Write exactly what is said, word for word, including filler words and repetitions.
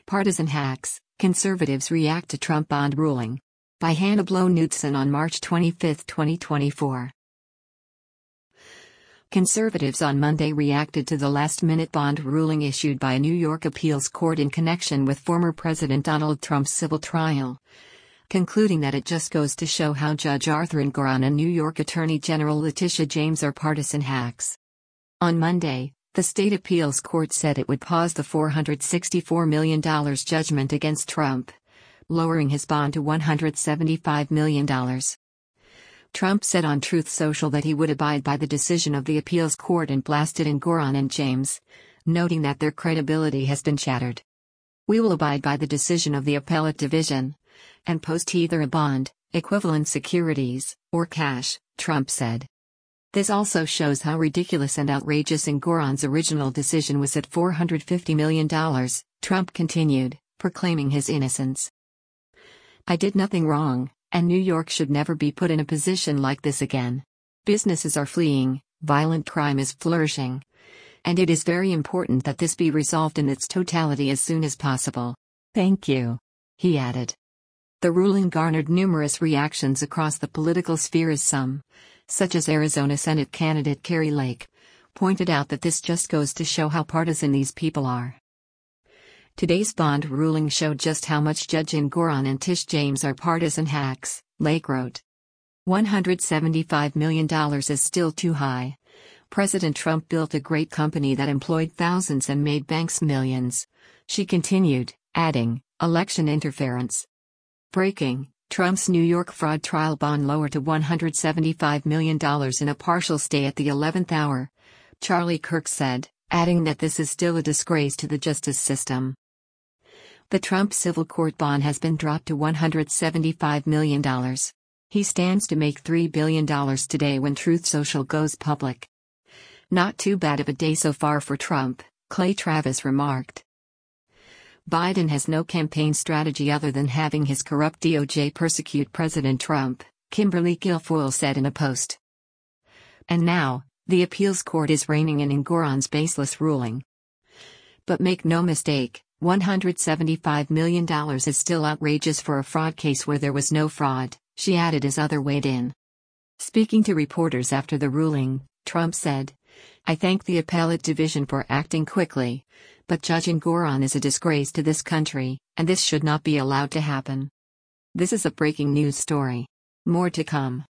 Partisan hacks, conservatives react to Trump bond ruling. By Hannah Blow-Knudsen on March twenty-fifth, twenty twenty-four. Conservatives on Monday reacted to the last-minute bond ruling issued by a New York appeals court in connection with former President Donald Trump's civil trial, concluding that it just goes to show how Judge Arthur Engoron and New York Attorney General Letitia James are partisan hacks. On Monday, the state appeals court said it would pause the four hundred sixty-four million dollars judgment against Trump, lowering his bond to one hundred seventy-five million dollars. Trump said on Truth Social that he would abide by the decision of the appeals court and blasted Engoron and James, noting that their credibility has been shattered. "We will abide by the decision of the appellate division and post either a bond, equivalent securities, or cash," Trump said. "This also shows how ridiculous and outrageous Engoron's original decision was at four hundred fifty million dollars, Trump continued, proclaiming his innocence. "I did nothing wrong, and New York should never be put in a position like this again. Businesses are fleeing, violent crime is flourishing, and it is very important that this be resolved in its totality as soon as possible. Thank you," he added. The ruling garnered numerous reactions across the political sphere as some, such as Arizona Senate candidate Kari Lake, pointed out that this just goes to show how partisan these people are. "Today's bond ruling showed just how much Judge Engoron and Tish James are partisan hacks," Lake wrote. one hundred seventy-five million dollars is still too high. President Trump built a great company that employed thousands and made banks millions," she continued, adding, "Election interference." Breaking: Trump's New York fraud trial bond lowered to one hundred seventy-five million dollars in a partial stay at the eleventh hour, Charlie Kirk said, adding that this is still a disgrace to the justice system. The Trump civil court bond has been dropped to one hundred seventy-five million dollars. He stands to make three billion dollars today when Truth Social goes public. "Not too bad of a day so far for Trump," Clay Travis remarked. "Biden has no campaign strategy other than having his corrupt D O J persecute President Trump," Kimberly Guilfoyle said in a post. And now, the appeals court is reining in Engoron's baseless ruling. But make no mistake, one hundred seventy-five million dollars is still outrageous for a fraud case where there was no fraud, she added as other weighed in. Speaking to reporters after the ruling, Trump said, "I thank the appellate division for acting quickly, but Judge Engoron is a disgrace to this country, and this should not be allowed to happen." This is a breaking news story. More to come.